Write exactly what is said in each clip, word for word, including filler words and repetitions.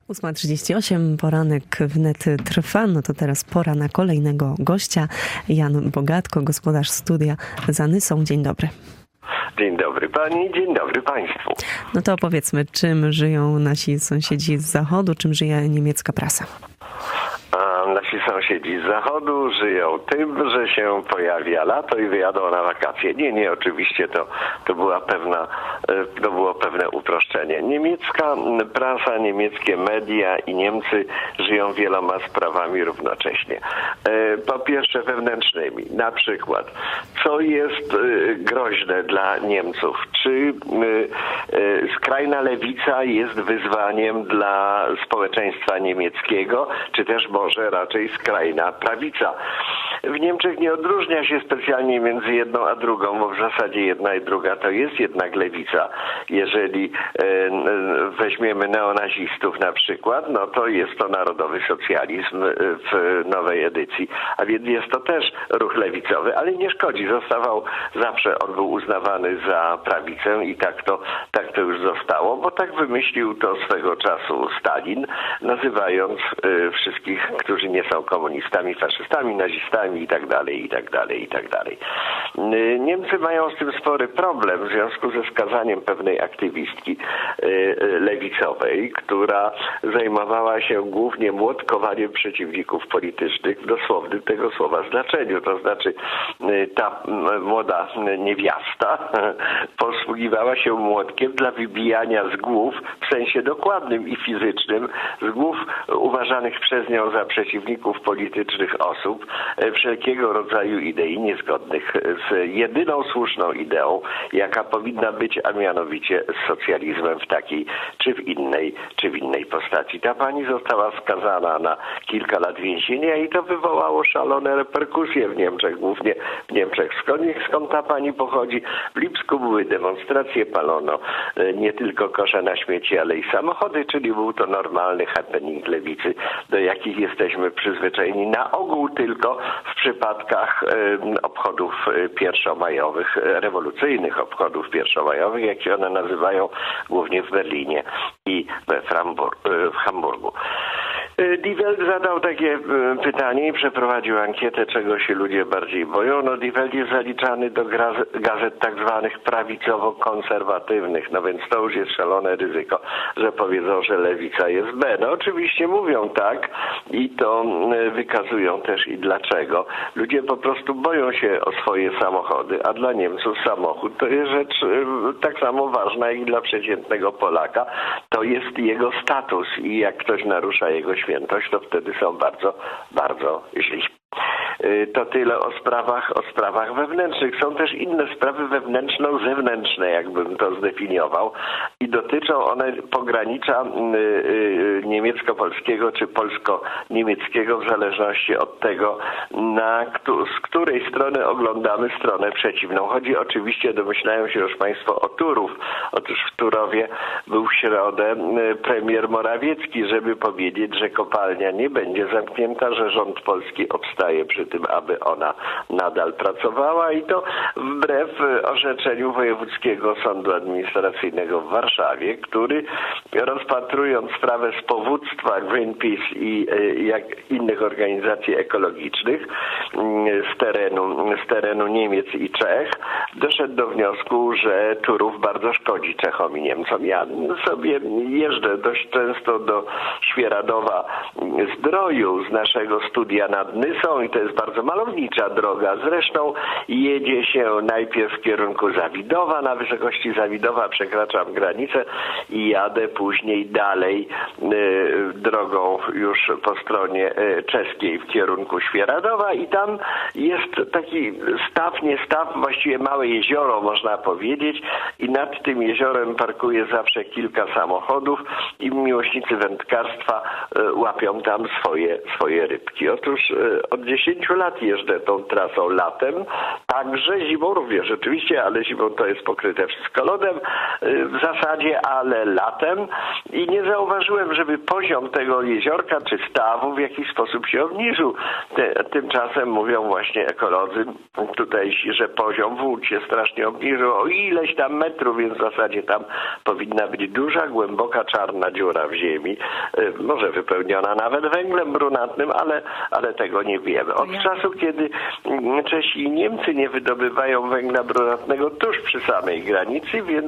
ósma trzydzieści osiem, poranek wnet trwa, no to teraz pora na kolejnego gościa. Jan Bogatko, gospodarz studia za Nysą. Dzień dobry. Dzień dobry pani, dzień dobry państwu. No to opowiedzmy, czym żyją nasi sąsiedzi z zachodu, czym żyje niemiecka prasa? A nasi sąsiedzi z zachodu żyją tym, że się pojawia lato i wyjadą na wakacje. Nie, nie, oczywiście to, to była pewna, to było pewne uproszczenie. Niemiecka prasa, niemieckie media i Niemcy żyją wieloma sprawami równocześnie. Po pierwsze wewnętrznymi, na przykład, co jest groźne dla Niemców? Czy skrajna lewica jest wyzwaniem dla społeczeństwa niemieckiego, czy też może raczej skrajna prawica? W Niemczech nie odróżnia się specjalnie między jedną a drugą, bo w zasadzie jedna i druga to jest jednak lewica. Jeżeli weźmiemy neonazistów na przykład, no to jest to narodowy socjalizm w nowej edycji, a więc jest to też ruch lewicowy, ale nie szkodzi, zostawał zawsze, on był uznawany za prawicę i tak to, tak to już zostało, bo tak wymyślił to swego czasu Stalin, nazywając wszystkich, którzy nie są komunistami, faszystami, nazistami i tak dalej, i tak dalej, i tak dalej. Niemcy mają z tym spory problem w związku ze skazaniem pewnej aktywistki lewicowej, która zajmowała się głównie młotkowaniem przeciwników politycznych w dosłownym tego słowa znaczeniu. To znaczy ta młoda niewiasta posługiwała się młotkiem dla wybijania z głów w sensie dokładnym i fizycznym, z głów uważanych przez nią za przeciwników politycznych osób wszelkiego rodzaju idei niezgodnych z jedyną słuszną ideą, jaka powinna być, a mianowicie z socjalizmem w takiej czy w innej, czy w innej postaci. Ta pani została skazana na kilka lat więzienia i to wywołało szalone reperkusje w Niemczech, głównie w Niemczech. Skąd, skąd ta pani pochodzi? W Lipsku były demonstracje, palono nie tylko kosze na śmieci, ale i samochody, czyli był to normalny happening lewicy, do jakich jesteśmy przyzwyczajeni na ogół tylko w przypadkach y, obchodów pierwszomajowych, rewolucyjnych obchodów pierwszomajowych, jak się one nazywają, głównie w Berlinie i we Framburg, w Hamburgu. Die Welt zadał takie pytanie i przeprowadził ankietę, czego się ludzie bardziej boją. No Die Welt jest zaliczany do gazet tak zwanych prawicowo-konserwatywnych, no więc to już jest szalone ryzyko, że powiedzą, że lewica jest B. No oczywiście mówią tak i to wykazują też i dlaczego. Ludzie po prostu boją się o swoje samochody, a dla Niemców samochód to jest rzecz tak samo ważna jak i dla przeciętnego Polaka. To jest jego status i jak ktoś narusza jego świętość, to wtedy są bardzo, bardzo źli. To tyle o sprawach, o sprawach wewnętrznych. Są też inne sprawy wewnętrzno-zewnętrzne, jakbym to zdefiniował, i dotyczą one pogranicza niemiecko-polskiego czy polsko-niemieckiego w zależności od tego, na, z której strony oglądamy stronę przeciwną. Chodzi oczywiście, domyślają się już państwo, o Turów. Otóż w Turowie był w środę premier Morawiecki, żeby powiedzieć, że kopalnia nie będzie zamknięta, że rząd polski obstaje przy tym, aby ona nadal pracowała, i to wbrew orzeczeniu Wojewódzkiego Sądu Administracyjnego w Warszawie, który rozpatrując sprawę z powództwa Greenpeace i jak innych organizacji ekologicznych z terenu, z terenu Niemiec i Czech, doszedł do wniosku, że Turów bardzo szkodzi Czechom i Niemcom. Ja sobie jeżdżę dość często do Świeradowa Zdroju z naszego studia nad Nysą i to jest bardzo malownicza droga. Zresztą jedzie się najpierw w kierunku Zawidowa, na wysokości Zawidowa przekraczam granicę i jadę później dalej y, drogą już po stronie y, czeskiej w kierunku Świeradowa i tam jest taki staw, nie staw, właściwie małe jezioro można powiedzieć i nad tym jeziorem parkuje zawsze kilka samochodów i miłośnicy wędkarstwa y, łapią tam swoje, swoje rybki. Otóż y, od dziesięciu lat jeżdżę tą trasą latem, także zimą również rzeczywiście, ale zimą to jest pokryte wszystko lodem w zasadzie, ale latem i nie zauważyłem, żeby poziom tego jeziorka czy stawu w jakiś sposób się obniżył. Tymczasem mówią właśnie ekolodzy tutaj, że poziom wód się strasznie obniżył o ileś tam metrów, więc w zasadzie tam powinna być duża, głęboka, czarna dziura w ziemi może wypełniona nawet węglem brunatnym, ale, ale tego nie wiemy. Od czasu, kiedy Czesi i Niemcy nie wydobywają węgla brunatnego tuż przy samej granicy, więc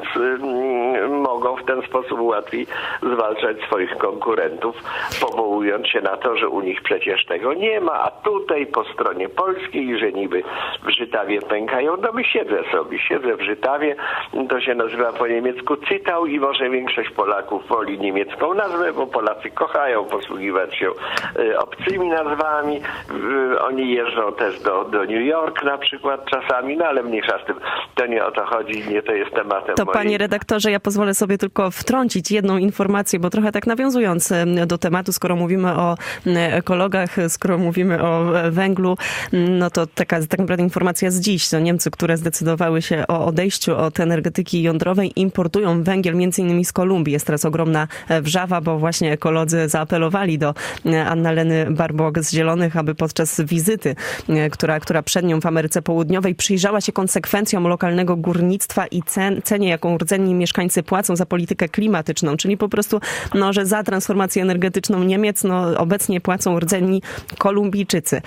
mogą w ten sposób łatwiej zwalczać swoich konkurentów, powołując się na to, że u nich przecież tego nie ma, a tutaj po stronie polskiej, że niby w Żytawie pękają, no my siedzę sobie, siedzę w Żytawie, to się nazywa po niemiecku Cytał i może większość Polaków woli niemiecką nazwę, bo Polacy kochają posługiwać się obcymi nazwami, oni jeżdżą też do, do New York na przykład czasami, no ale mniejsza z tym, to nie o to chodzi, nie to jest tematem To mojej... Panie redaktorze, ja pozwolę sobie tylko wtrącić jedną informację, bo trochę tak nawiązując do tematu, skoro mówimy o ekologach, skoro mówimy o węglu, no to taka tak naprawdę informacja z dziś. To Niemcy, które zdecydowały się o odejściu od energetyki jądrowej, importują węgiel między innymi z Kolumbii. Jest teraz ogromna wrzawa, bo właśnie ekolodzy zaapelowali do Annaleny Baerbock z Zielonych, aby podczas wizyty, która, która przed nią w Ameryce Południowej przyjrzała się konsekwencjom lokalnego górnictwa i cen, cenie, jaką rdzenni mieszkańcy płacą za politykę klimatyczną, czyli po prostu, no, że za transformację energetyczną Niemiec, no, obecnie płacą rdzenni Kolumbijczycy.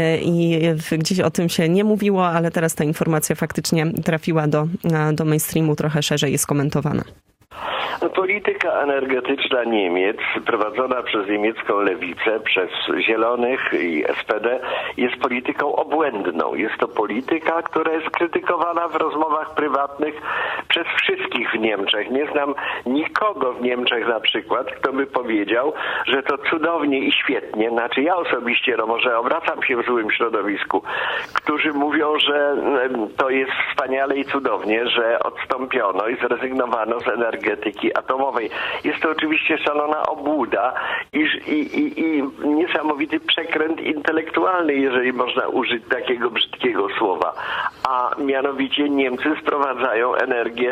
I gdzieś o tym się nie mówiło, ale teraz ta informacja faktycznie trafiła do, do mainstreamu, trochę szerzej jest komentowana. Polityka energetyczna Niemiec, prowadzona przez niemiecką lewicę, przez Zielonych i S P D, jest polityką obłędną. Jest to polityka, która jest krytykowana w rozmowach prywatnych przez wszystkich w Niemczech. Nie znam nikogo w Niemczech na przykład, kto by powiedział, że to cudownie i świetnie. Znaczy ja osobiście, no może obracam się w złym środowisku, którzy mówią, że to jest wspaniale i cudownie, że odstąpiono i zrezygnowano z energetyki atomowej. Jest to oczywiście szalona obłuda i, i, i, i niesamowity przekręt intelektualny, jeżeli można użyć takiego brzydkiego słowa. A mianowicie Niemcy sprowadzają energię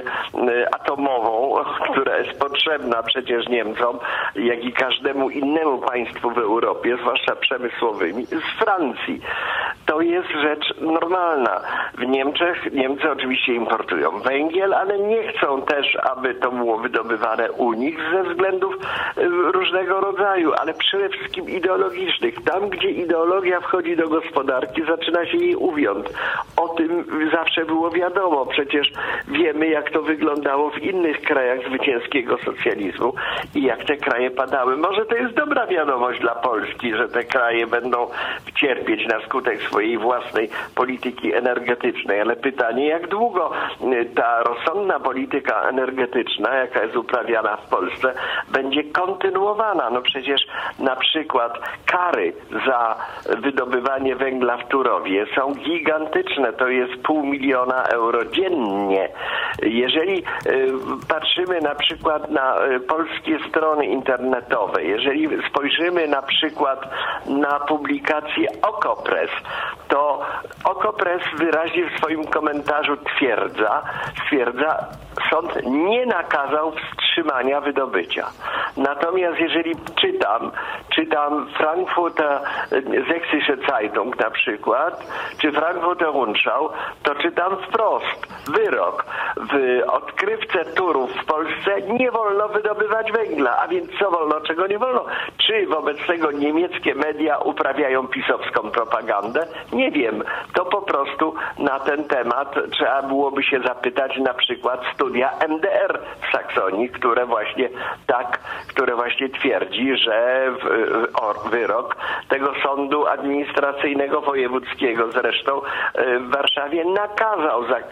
atomową, która jest potrzebna przecież Niemcom, jak i każdemu innemu państwu w Europie, zwłaszcza przemysłowymi, z Francji. To jest rzecz normalna. W Niemczech Niemcy oczywiście importują węgiel, ale nie chcą też, aby to było wydobywane u nich ze względów różnego rodzaju, ale przede wszystkim ideologicznych. Tam, gdzie ideologia wchodzi do gospodarki, zaczyna się jej uwiąd. O tym zawsze było wiadomo. Przecież wiemy, jak to wyglądało w innych krajach zwycięskiego socjalizmu i jak te kraje padały. Może to jest dobra wiadomość dla Polski, że te kraje będą cierpieć na skutek swojej własnej polityki energetycznej, ale pytanie, jak długo ta rozsądna polityka energetyczna, jaka jest uprawiana w Polsce, będzie kontynuowana. No przecież na przykład kary za wydobywanie węgla w Turowie są gigantyczne. To jest pół miliona euro dziennie. Jeżeli y, patrzymy na przykład na y, polskie strony internetowe, jeżeli spojrzymy na przykład na publikację Okopres, to Okopres wyraźnie w swoim komentarzu twierdza, stwierdza, sąd nie nakazał wstrzymania wydobycia. Natomiast jeżeli czytam, czytam Frankfurter Sächsische Zeitung na przykład, czy Frankfurter Rundschau, to czytam wprost wyrok. W odkrywce Turów w Polsce nie wolno wydobywać węgla. A więc co wolno, czego nie wolno? Czy wobec tego niemieckie media uprawiają pisowską propagandę? Nie wiem. To po prostu na ten temat trzeba byłoby się zapytać na przykład studia M D R w Saksonii, które właśnie tak, które właśnie twierdzi, że w, o, wyrok tego sądu administracyjnego wojewódzkiego zresztą w Warszawie nakazał za,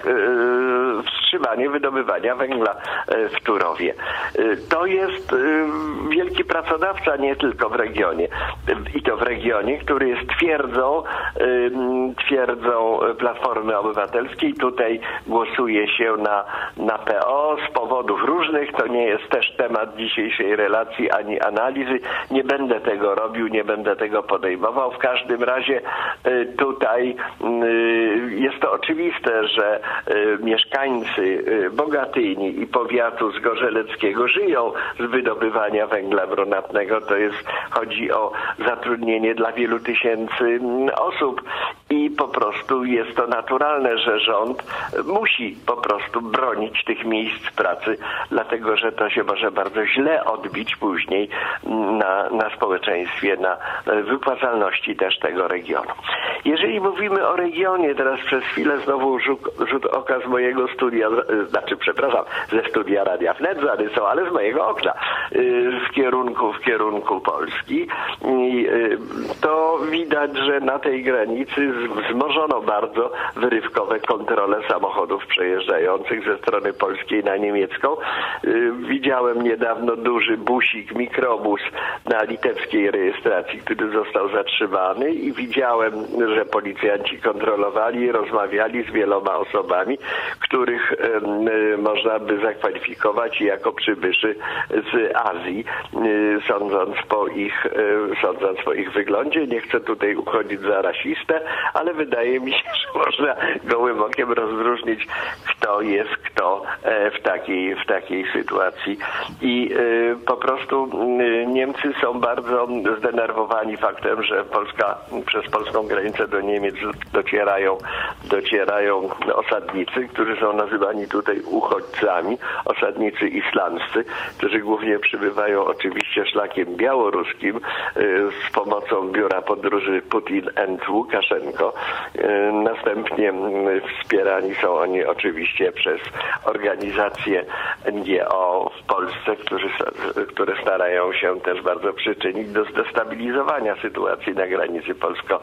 wstrzymanie wydobywania węgla w Turowie. To jest wielki pracodawca nie tylko w regionie. I to w regionie, który jest twierdzą, twierdzą Platformy Obywatelskiej. Tutaj głosuje się na, na P O z powodów różnych. To nie jest też temat dzisiejszej relacji ani analizy. Nie będę tego robił, nie będę tego podejmował. W każdym razie tutaj jest to oczywiste, że mieszkańcy Bogatyni i powiatu zgorzeleckiego żyją z wydobywania węgla brunatnego. To jest chodzi o zatrudnienie dla wielu tysięcy osób i po prostu jest to naturalne, że rząd musi po prostu bronić tych miejsc pracy, dlatego że to się może bardzo źle odbić później na, na społeczeństwie, na wypłacalności też tego regionu. Jeżeli mówimy o regionie, teraz przez chwilę znowu rzut, rzut oka z mojego studia, znaczy przepraszam, ze studia Radia Wnet zarysał, ale z mojego okna w kierunku, w kierunku Polski. I to widać, że na tej granicy wzmożono bardzo wyrywkowe kontrole samochodów przejeżdżających ze strony polskiej na niemiecką. Widziałem niedawno duży busik, mikrobus na litewskiej rejestracji, który został zatrzymany i widziałem, że policjanci kontrolowali, rozmawiali z wieloma osobami, których y, można by zakwalifikować jako przybyszy z Azji, y, sądząc po ich, y, sądząc po ich wyglądzie. Nie chcę tutaj uchodzić za rasistę, ale wydaje mi się, że można gołym okiem rozróżnić, kto jest kto w takiej, w takiej sytuacji. I y, po prostu y, Niemcy są bardzo zdenerwowani faktem, że Polska, przez polską granicę do Niemiec docierają, docierają osadnicy, którzy są nazywani tutaj uchodźcami, osadnicy islamscy, którzy głównie przybywają oczywiście szlakiem białoruskim y, z pomocą biura podróży Putin and Łukaszenko. Y, następnie y, wspierani są oni oczywiście przez organizacje N G O w Polsce, którzy, które starają się też bardzo przyczynić do zdestabilizowania sytuacji na granicy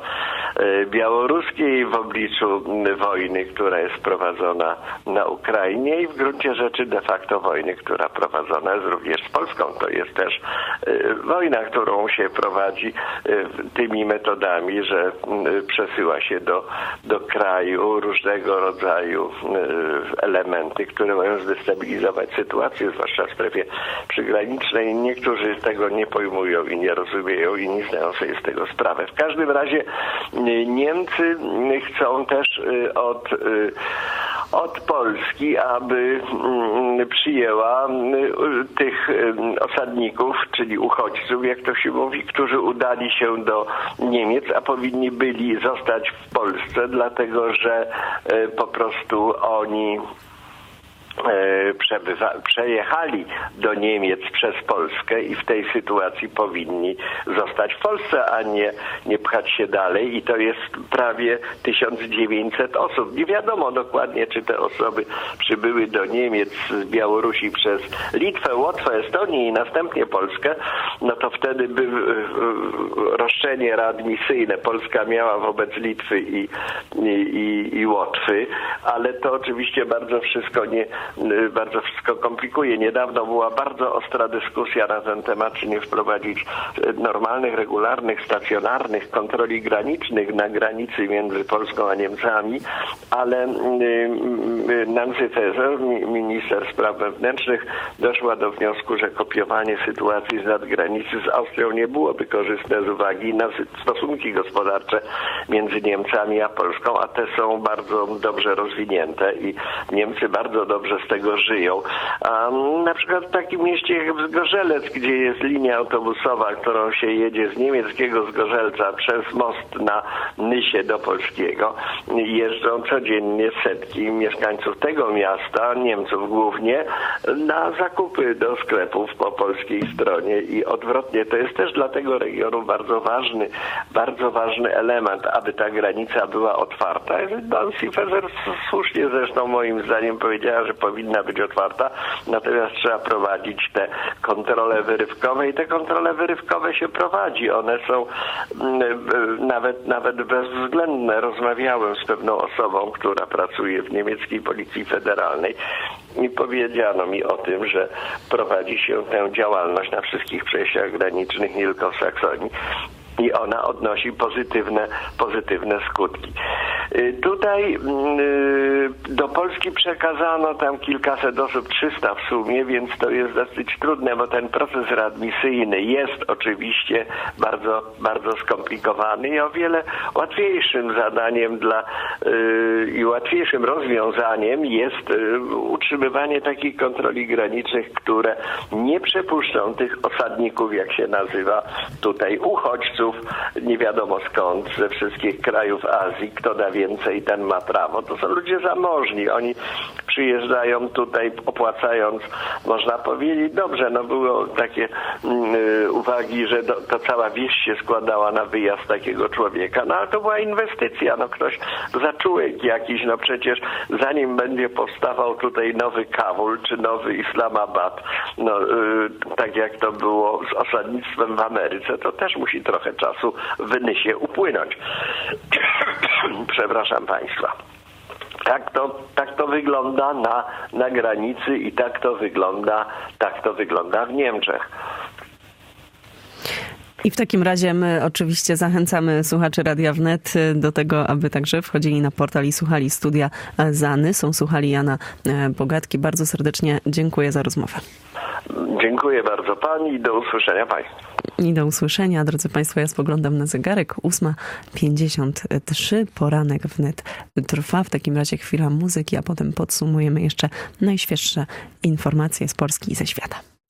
polsko-białoruskiej w obliczu wojny, która jest prowadzona na Ukrainie i w gruncie rzeczy de facto wojny, która prowadzona jest również z Polską. To jest też wojna, którą się prowadzi tymi metodami, że przesyła się do, do kraju różnego rodzaju elementy, które mają zdestabilizować sytuację, zwłaszcza w strefie przygranicznej. Niektórzy tego nie pojmują i nie rozumieją i nie zdają sobie z tego sprawę. W każdym razie Niemcy chcą też od, od Polski, aby przyjęła tych osadników, czyli uchodźców, jak to się mówi, którzy udali się do Niemiec, a powinni byli zostać w Polsce, dlatego że po prostu oni Przebywa, przejechali do Niemiec przez Polskę i w tej sytuacji powinni zostać w Polsce, a nie, nie pchać się dalej i to jest prawie tysiąc dziewięćset osób. Nie wiadomo dokładnie, czy te osoby przybyły do Niemiec z Białorusi przez Litwę, Łotwę, Estonię i następnie Polskę, no to wtedy by roszczenie readmisyjne Polska miała wobec Litwy i, i, i, i Łotwy, ale to oczywiście bardzo wszystko nie bardzo wszystko komplikuje. Niedawno była bardzo ostra dyskusja na ten temat, czy nie wprowadzić normalnych, regularnych, stacjonarnych kontroli granicznych na granicy między Polską a Niemcami, ale Nancy Faeser, minister spraw wewnętrznych, doszła do wniosku, że kopiowanie sytuacji z nadgranicy z Austrią nie byłoby korzystne z uwagi na stosunki gospodarcze między Niemcami a Polską, a te są bardzo dobrze rozwinięte i Niemcy bardzo dobrze z tego żyją. A na przykład w takim mieście jak Zgorzelec, gdzie jest linia autobusowa, którą się jedzie z niemieckiego Zgorzelca przez most na Nysie do polskiego, jeżdżą codziennie setki mieszkańców tego miasta, Niemców głównie, na zakupy do sklepów po polskiej stronie i odwrotnie. To jest też dla tego regionu bardzo ważny, bardzo ważny element, aby ta granica była otwarta. Nancy Faeser słusznie zresztą moim zdaniem powiedziała, że powinna być otwarta, natomiast trzeba prowadzić te kontrole wyrywkowe i te kontrole wyrywkowe się prowadzi. One są nawet, nawet bezwzględne. Rozmawiałem z pewną osobą, która pracuje w niemieckiej Policji Federalnej i powiedziano mi o tym, że prowadzi się tę działalność na wszystkich przejściach granicznych, nie tylko w Saksonii. I ona odnosi pozytywne, pozytywne skutki. Tutaj do Polski przekazano tam kilkaset osób, trzysta w sumie, więc to jest dosyć trudne, bo ten proces readmisyjny jest oczywiście bardzo, bardzo skomplikowany i o wiele łatwiejszym zadaniem dla i łatwiejszym rozwiązaniem jest utrzymywanie takich kontroli granicznych, które nie przepuszczą tych osadników, jak się nazywa tutaj, uchodźców, nie wiadomo skąd, ze wszystkich krajów Azji. Kto da więcej, ten ma prawo. To są ludzie zamożni. Oni przyjeżdżają tutaj, opłacając, można powiedzieć, dobrze, no było takie yy, uwagi, że do, to cała wieś się składała na wyjazd takiego człowieka, no ale to była inwestycja, no ktoś zaczółek jakiś, no przecież zanim będzie powstawał tutaj nowy Kabul, czy nowy Islamabad, no yy, tak jak to było z osadnictwem w Ameryce, to też musi trochę czasu w Nysie upłynąć. Przepraszam Państwa. Tak to, tak to wygląda na, na granicy i tak to wygląda, tak to wygląda w Niemczech. I w takim razie my oczywiście zachęcamy słuchaczy Radia Wnet do tego, aby także wchodzili na portal i słuchali studia z Anysą, słuchali Jana Bogatki. Bardzo serdecznie dziękuję za rozmowę. Dziękuję bardzo Pani i do usłyszenia Państwu. I do usłyszenia, drodzy Państwo. Ja spoglądam na zegarek. ósma pięćdziesiąt trzy. Poranek Wnet trwa. W takim razie chwila muzyki, a potem podsumujemy jeszcze najświeższe informacje z Polski i ze świata.